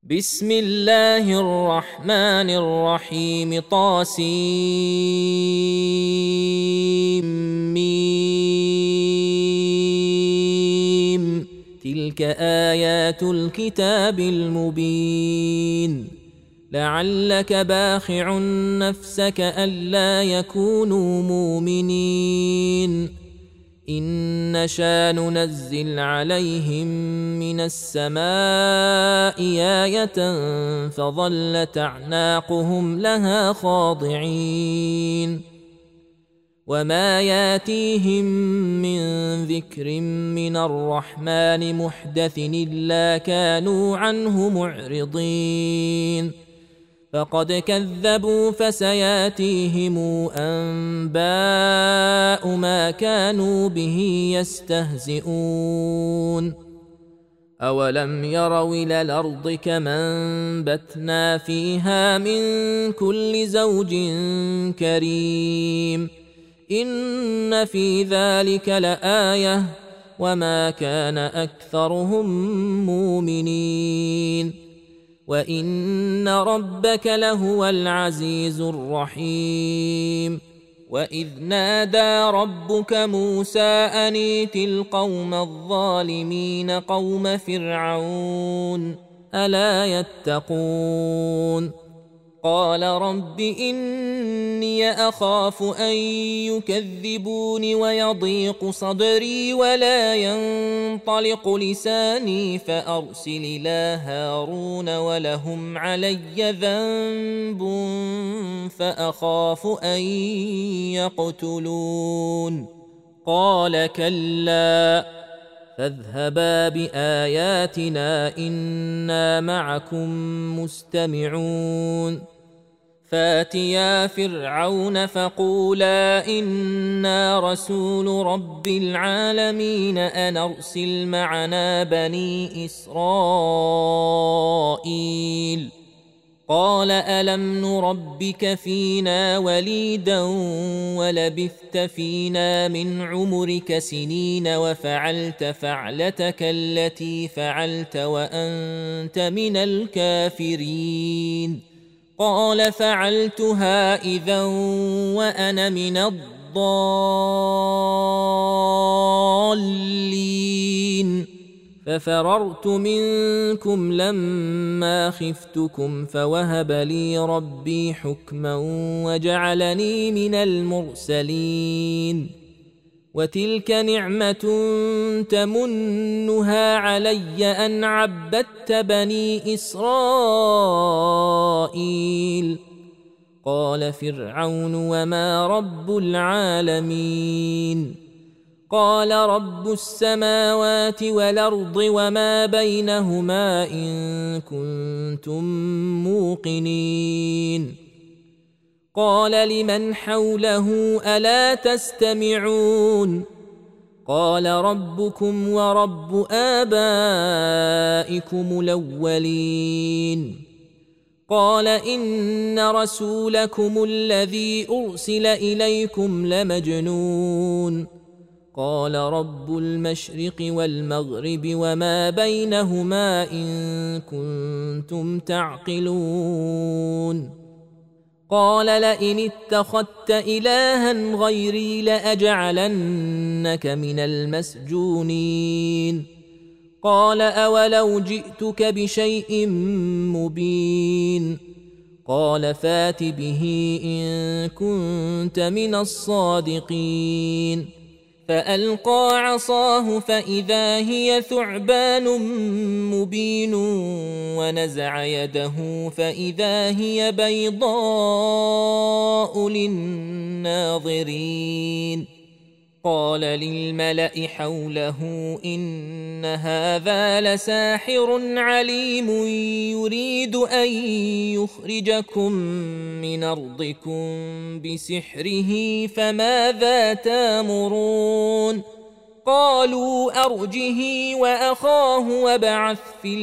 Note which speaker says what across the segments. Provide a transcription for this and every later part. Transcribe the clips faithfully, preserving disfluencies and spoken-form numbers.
Speaker 1: بسم الله الرحمن الرحيم طاسيم تلك آيات الكتاب المبين لعلك باخع نفسك ألا يكونوا مؤمنين إن نشأ ننزل عليهم من السماء آية فظلت أعناقهم لها خاضعين وما ياتيهم من ذكر من الرحمن محدث إلا كانوا عنه معرضين فقد كذبوا فسياتيهم أنباء ما كانوا به يستهزئون أولم يروا إلى الأرض كما أنبتنا فيها من كل زوج كريم إن في ذلك لآية وما كان أكثرهم مؤمنين وإن ربك لهو العزيز الرحيم وإذ نادى ربك موسى أن ائت القوم الظالمين قوم فرعون ألا يتقون قال رب إني أخاف أن يكذبون ويضيق صدري ولا ينطلق لساني فأرسل إلى هارون ولهم علي ذنب فأخاف أن يقتلون قال كلا فاذهبا بآياتنا إنا معكم مستمعون فاتيا فرعون فقولا إنا رسول رب العالمين أن أرسل معنا بني إسرائيل قال ألم نربك فينا وليدا ولبثت فينا من عمرك سنين وفعلت فعلتك التي فعلت وأنت من الكافرين قال فعلتها إذا وأنا من الضالين ففررت منكم لما خفتكم فوهب لي ربي حكما وجعلني من المرسلين وتلك نعمة تمنها علي أن عبدت بني إسرائيل قال فرعون وما رب العالمين قال رب السماوات والأرض وما بينهما إن كنتم موقنين قال لمن حوله ألا تستمعون قال ربكم ورب آبائكم الأولين قال إن رسولكم الذي أرسل إليكم لمجنون قال رب المشرق والمغرب وما بينهما إن كنتم تعقلون قال لئن اتخذت إلها غيري لأجعلنك من المسجونين قال أولو جئتك بشيء مبين قال فات به إن كنت من الصادقين فألقى عصاه فإذا هي ثعبان مبين ونزع يده فإذا هي بيضاء للناظرين قال للملأ حوله إن هذا لساحر عليم يريد أن يخرجكم من أرضكم بسحره فماذا تامرون قالوا أرجه وأخاه وابعث في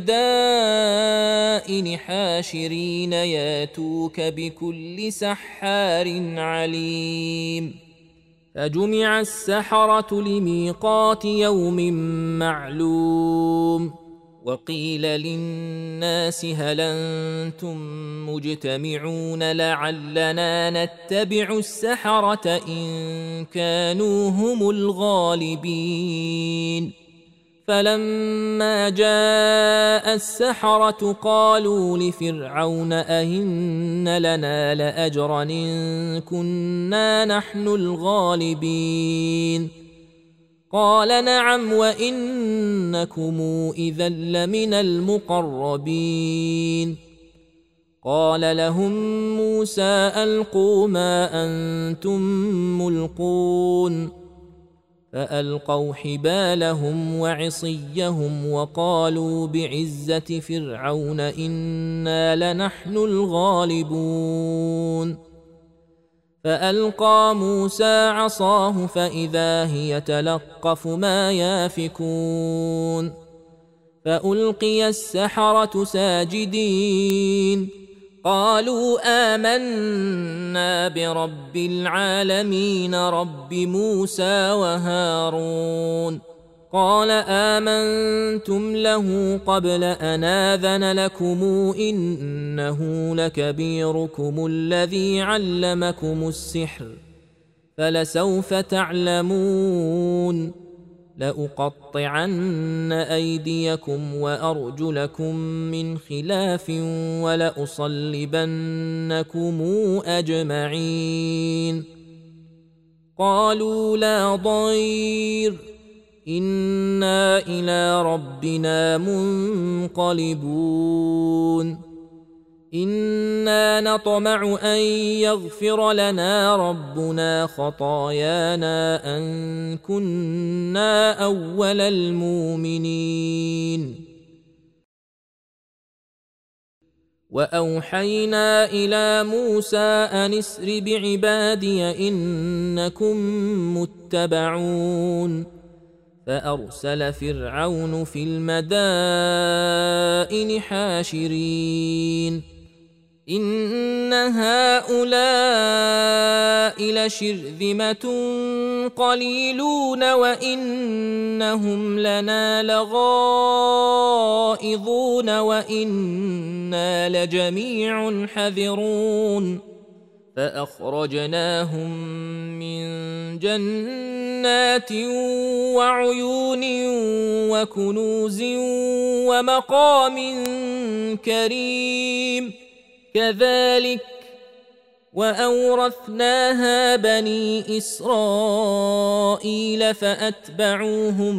Speaker 1: المدائن حاشرين ياتوك بكل سحار عليم فجمع السحرة لميقات يوم معلوم وقيل للناس هل أنتم مجتمعون لعلنا نتبع السحرة إن كانوا هم الغالبين فلما جاء السحرة قالوا لفرعون أئن لنا لأجرا إن كنا نحن الغالبين قال نعم وإنكم إذا لمن المقربين قال لهم موسى ألقوا ما أنتم ملقون فألقوا حبالهم وعصيهم وقالوا بعزة فرعون إنا لنحن الغالبون فألقى موسى عصاه فإذا هي تلقف ما يافكون فألقي السحرة ساجدين قالوا آمنا برب العالمين رب موسى وهارون قال آمنتم له قبل أن آذن لكم إنه لكبيركم الذي علمكم السحر فلسوف تعلمون لأقطعن أيديكم وأرجلكم من خلاف ولأصلبنكم أجمعين قالوا لا ضير إنا إلى ربنا منقلبون إنا نطمع أن يغفر لنا ربنا خطايانا أن كنا أول المؤمنين وأوحينا إلى موسى أن اسر بعبادي إنكم متبعون فأرسل فرعون في المدائن حاشرين إن هؤلاء لشرذمة قليلون وإنهم لنا لغائظون وإنا لجميع حذرون فأخرجناهم من جنات وعيون وكنوز ومقام كريم كذلك وأورثناها بني إسرائيل فأتبعوهم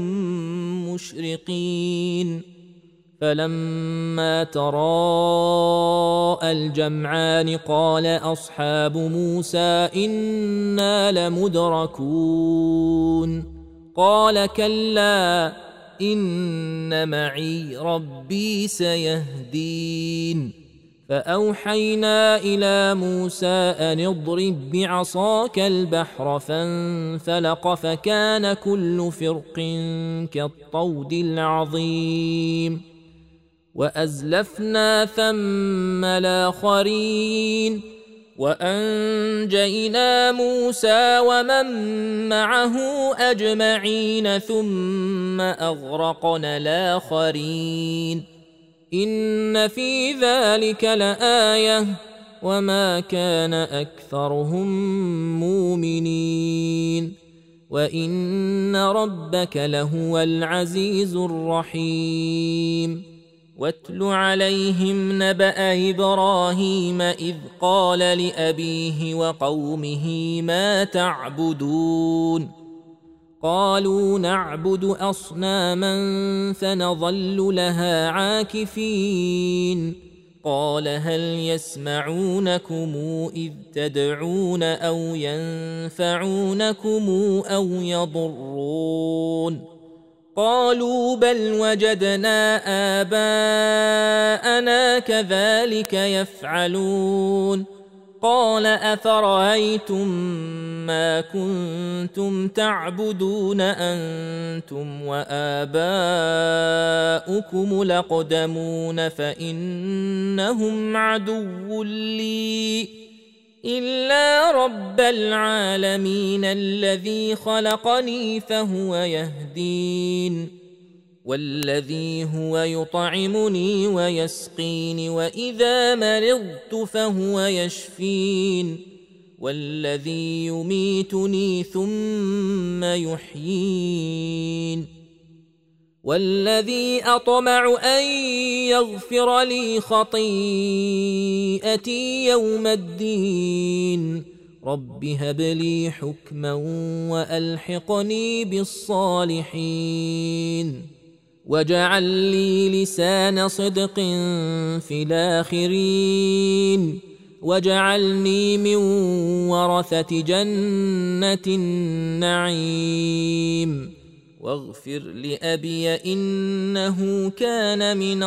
Speaker 1: مشرقين فلما تراءى الجمعان قال أصحاب موسى إنا لمدركون قال كلا إن معي ربي سيهدين فأوحينا إلى موسى أن اضرب بعصاك البحر فانفلق فكان كل فرق كالطود العظيم وأزلفنا ثم الآخرين وأنجينا موسى ومن معه أجمعين ثم أغرقنا الآخرين إن في ذلك لآية وما كان أكثرهم مؤمنين وإن ربك لهو العزيز الرحيم واتل عليهم نبأ إبراهيم إذ قال لأبيه وقومه ما تعبدون قالوا نعبد أصناما فنظل لها عاكفين قال هل يسمعونكم إذ تدعون أو ينفعونكم أو يضرون قالوا بل وجدنا آباءنا كذلك يفعلون قال أفرأيتم ما كنتم تعبدون أنتم وآباؤكم الأقدمون فإنهم عدو لي إلا رب العالمين الذي خلقني فهو يهدين والذي هو يطعمني ويسقين وإذا مرضت فهو يشفين والذي يميتني ثم يحيين والذي أطمع أن يغفر لي خطيئتي يوم الدين رب هب لي حكما وألحقني بالصالحين واجعل لي لسان صدق في الآخرين واجعلني من ورثة جنة النعيم واغفر لأبي إنه كان من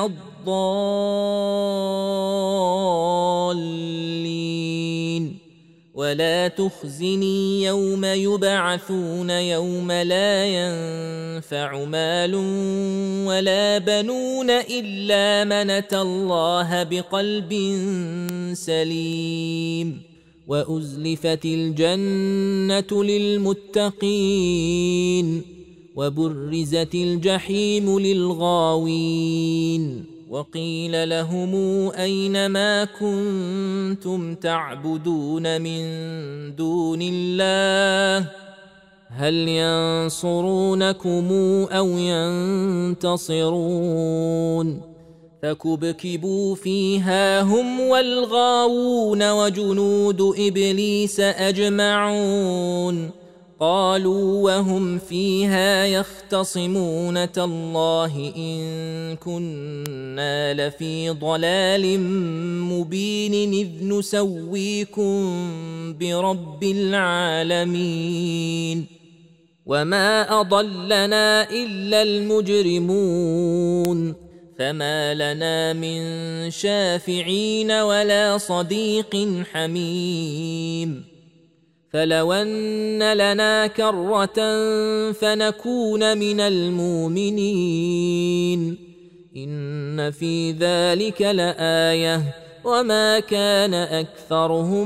Speaker 1: الضالين ولا تخزني يوم يبعثون يوم لا ينفع مال ولا بنون إلا من أتى الله بقلب سليم وأزلفت الجنة للمتقين وبرزت الجحيم للغاوين وقيل لهم أين ما كنتم تعبدون من دون الله هل ينصرونكم أو ينتصرون فكبكبوا فيها هم والغاوون وجنود إبليس أجمعون قالوا وهم فيها يختصمون تالله إن كنا لفي ضلال مبين إذ نسويكم برب العالمين وما أضلنا إلا المجرمون فما لنا من شافعين ولا صديق حميم فلو أن لنا كرة فنكون من المؤمنين إن في ذلك لآية وما كان أكثرهم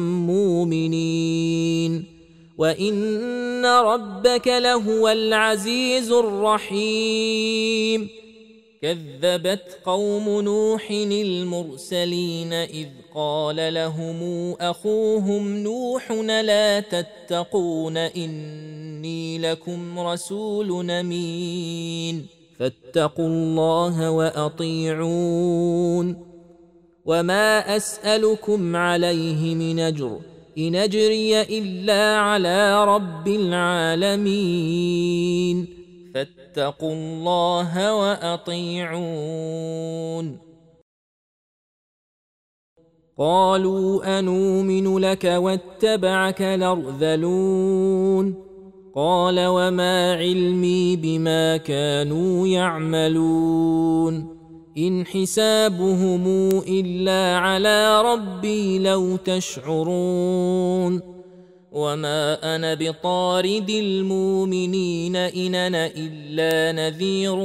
Speaker 1: مؤمنين وإن ربك لهو العزيز الرحيم كذبت قوم نوح المرسلين إذ قال لهم أخوهم نوح لا تتقون إني لكم رسول أمين فاتقوا الله وأطيعون وما أسألكم عليه من أجر إن أجري إلا على رب العالمين فاتقوا الله وأطيعون قالوا أنؤمن لك واتبعك الأرذلون قال وما علمي بما كانوا يعملون إن حسابهم إلا على ربي لو تشعرون وما أنا بطارد المؤمنين إن أنا إلا نذير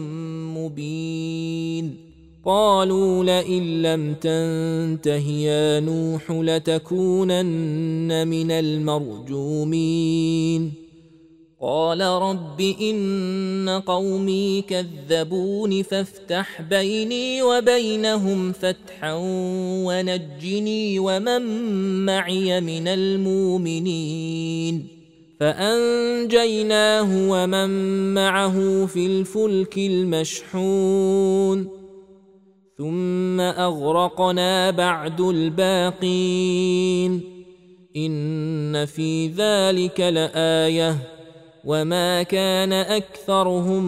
Speaker 1: مبين قالوا لئن لم تنته يا نوح لتكونن من المرجومين قال رب إن قومي كذبون فافتح بيني وبينهم فتحا ونجني ومن معي من المؤمنين فأنجيناه ومن معه في الفلك المشحون ثم أغرقنا بعد الباقين إن في ذلك لآية وما كان أكثرهم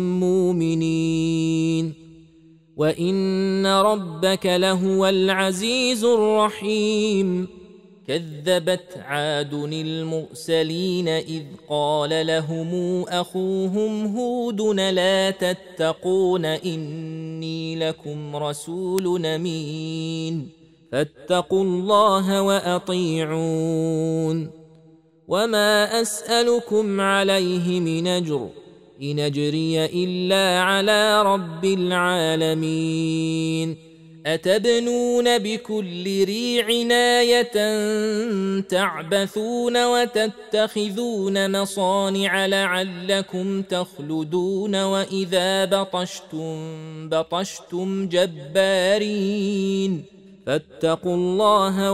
Speaker 1: مؤمنين وإن ربك لهو العزيز الرحيم كذبت عاد المرسلين إذ قال لهم أخوهم هود لا تتقون إني لكم رسول أمين فاتقوا الله وأطيعون وما أسألكم عليه من أجر إن أجري إلا على رب العالمين أتبنون بكل ريع آية تعبثون وتتخذون مصانع لعلكم تخلدون وإذا بطشتم بطشتم جبارين فاتقوا الله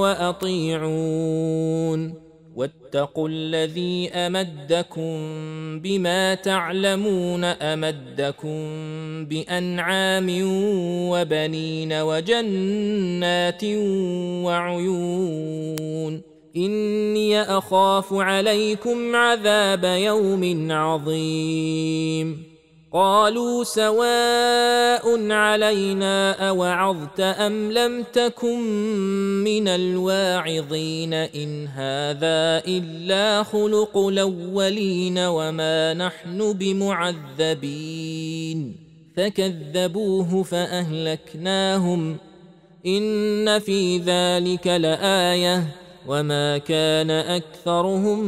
Speaker 1: وأطيعون واتقوا الذي أمدكم بما تعلمون أمدكم بأنعام وبنين وجنات وعيون إني أخاف عليكم عذاب يوم عظيم قالوا سواء علينا أوعظت أم لم تكن من الواعظين إن هذا إلا خلق الأولين وما نحن بمعذبين فكذبوه فأهلكناهم إن في ذلك لآية وما كان أكثرهم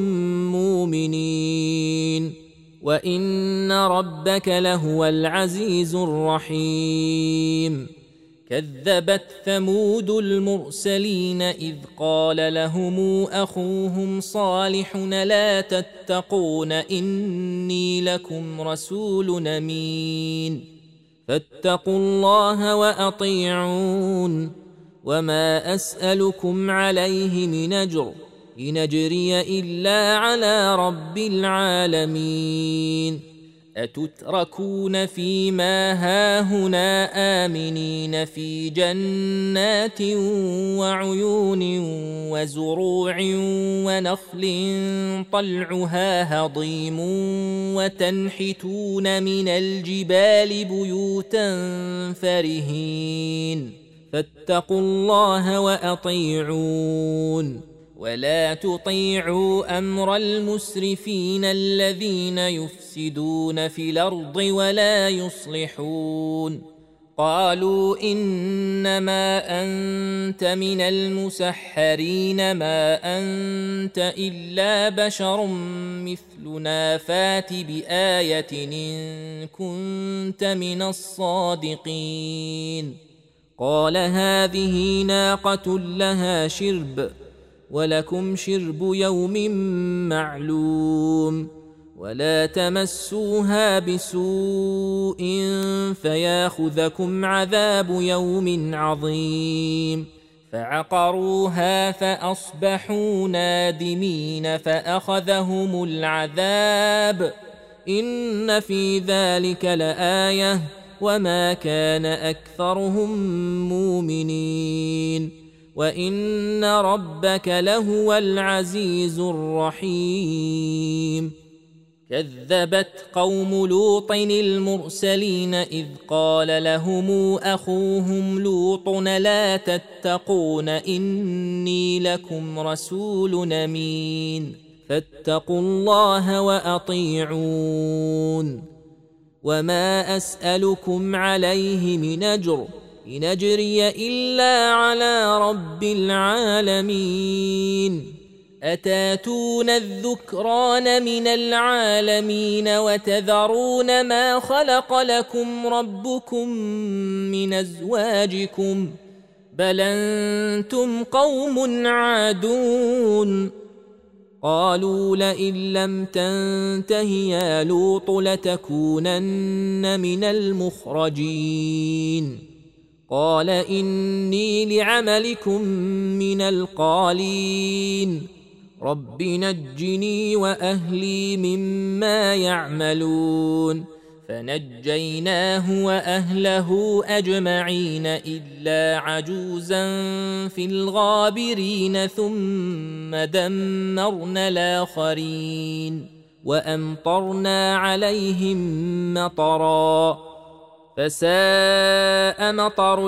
Speaker 1: مؤمنين وإن ربك لهو العزيز الرحيم كذبت ثمود المرسلين إذ قال لهم أخوهم صالح لا تتقون إني لكم رسول أمين فاتقوا الله وأطيعون وما أسألكم عليه من أجر إن أجري إلا على رب العالمين أتتركون فيما هاهنا آمنين في جنات وعيون وزروع ونخل طلعها هضيم وتنحتون من الجبال بيوتا فرهين فاتقوا الله وأطيعون ولا تطيعوا أمر المسرفين الذين يفسدون في الأرض ولا يصلحون قالوا إنما أنت من المسحرين ما أنت إلا بشر مثلنا فات بآية إن كنت من الصادقين قال هذه ناقة لها شرب ولكم شرب يوم معلوم ولا تمسوها بسوء فياخذكم عذاب يوم عظيم فعقروها فأصبحوا نادمين فأخذهم العذاب إن في ذلك لآية وما كان أكثرهم مؤمنين وإن ربك لهو العزيز الرحيم كذبت قوم لوط المرسلين إذ قال لهم أخوهم لوط لا تتقون إني لكم رسول أمين فاتقوا الله وأطيعون وما أسألكم عليه من أجر إن أجري إلا على رب العالمين أتاتون الذكران من العالمين وتذرون ما خلق لكم ربكم من أزواجكم بل أنتم قوم عادون قالوا لئن لم تنته يا لوط لتكونن من المخرجين قال إني لعملكم من القالين رب نجني وأهلي مما يعملون فنجيناه وأهله أجمعين إلا عجوزا في الغابرين ثم دمرنا الآخرين وأمطرنا عليهم مطرا فساء مطر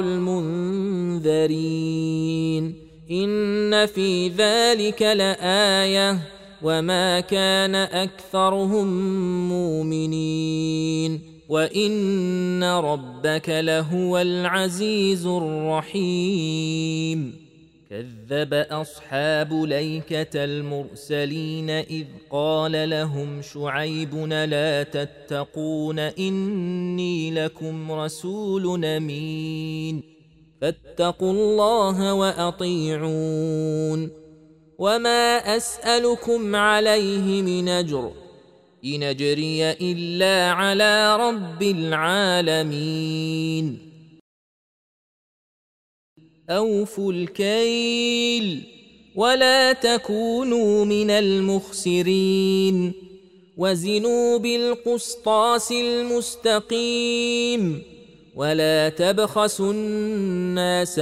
Speaker 1: المنذرين إن في ذلك لآية وما كان أكثرهم مؤمنين وإن ربك لهو العزيز الرحيم كذب أصحاب ليكة المرسلين إذ قال لهم شعيب لا تتقون إني لكم رسول أمين فاتقوا الله وأطيعون وما أسألكم عليه من أجر إن أجري إلا على رب العالمين أوفوا الكيل ولا تكونوا من المخسرين وزنوا بالقسطاس المستقيم ولا تبخسوا الناس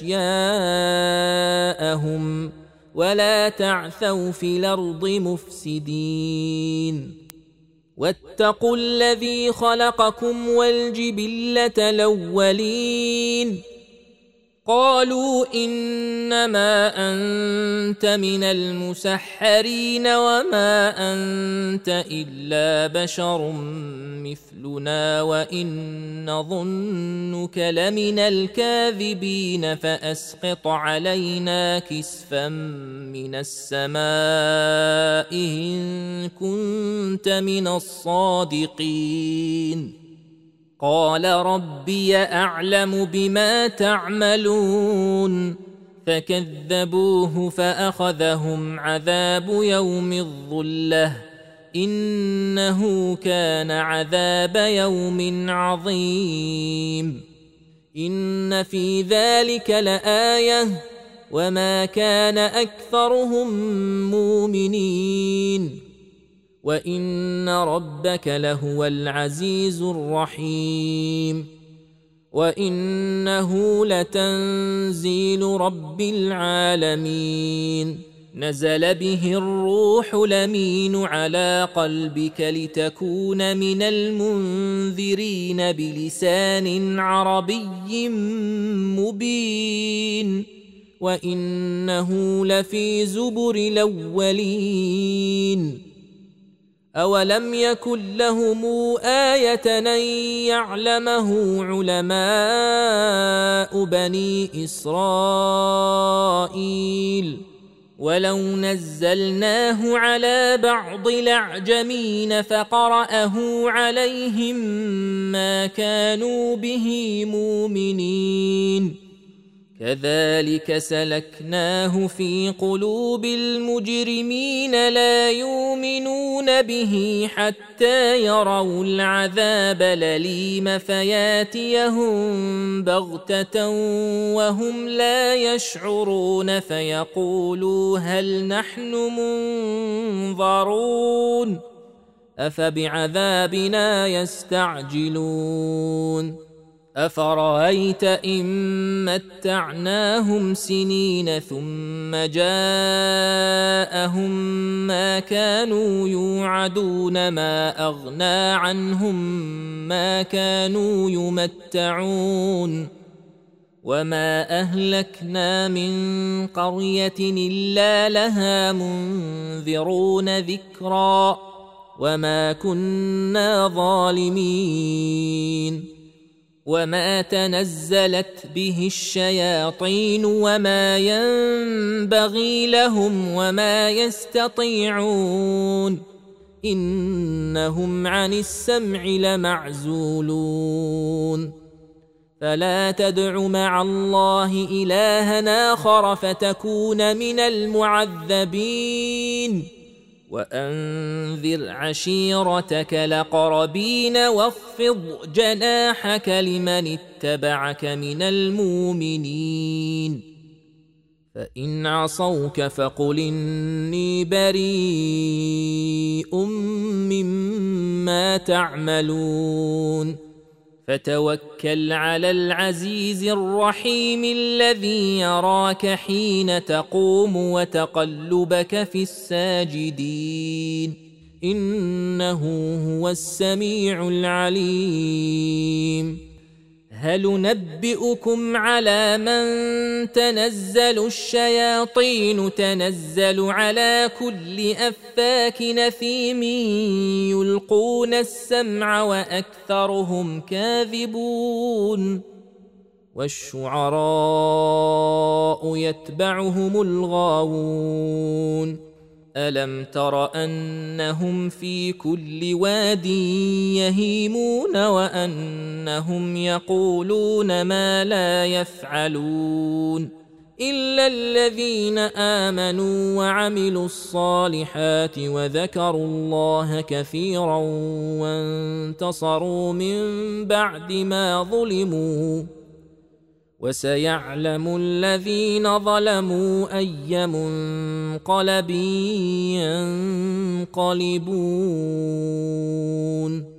Speaker 1: أشياءهم ولا تعثوا في الأرض مفسدين واتقوا الذي خلقكم والجبلة الأولين قالوا إنما أنت من المسحرين وما أنت إلا بشر مثلنا وإن نظنك لمن الكاذبين فأسقط علينا كسفا من السماء إن كنت من الصادقين قال ربي أعلم بما تعملون فكذبوه فأخذهم عذاب يوم الظلة إنه كان عذاب يوم عظيم إن في ذلك لآية وما كان أكثرهم مؤمنين وإن ربك لهو العزيز الرحيم وإنه لتنزيل رب العالمين نزل به الروح الأمين على قلبك لتكون من المنذرين بلسان عربي مبين وإنه لفي زبر الأولين أولم يكن لهم آية أن يعلمه علماء بني إسرائيل ولو نزلناه على بعض الأعجمين فقرأه عليهم ما كانوا به مؤمنين كذلك سلكناه في قلوب المجرمين لا يؤمنون به حتى يروا العذاب الأليم فياتيهم بغتة وهم لا يشعرون فيقولوا هل نحن منظرون أفبعذابنا يستعجلون أفرأيت إن متعناهم سنين ثم جاءهم ما كانوا يوعدون ما أغنى عنهم ما كانوا يمتعون وما أهلكنا من قرية إلا لها منذرون ذكرا وما كنا ظالمين وما تنزلت به الشياطين وما ينبغي لهم وما يستطيعون إنهم عن السمع لمعزولون فلا تدع مع الله إلها آخر فتكون من المعذبين وأنذر عشيرتك الأقربين واخفض جناحك لمن اتبعك من المؤمنين فإن عصوك فقل إني بريء مما تعملون فتوكل على العزيز الرحيم الذي يراك حين تقوم وتقلبك في الساجدين إنه هو السميع العليم هل ننبئكم على من تنزل الشياطين تنزل على كل أفاك نثيم يلقون السمع وأكثرهم كاذبون والشعراء يتبعهم الغاوون ألم تر أنهم في كل واد يهيمون وأنهم يقولون ما لا يفعلون إلا الذين آمنوا وعملوا الصالحات وذكروا الله كثيرا وانتصروا من بعد ما ظلموا وسيعلم الذين ظلموا أي منقلب ينقلبون.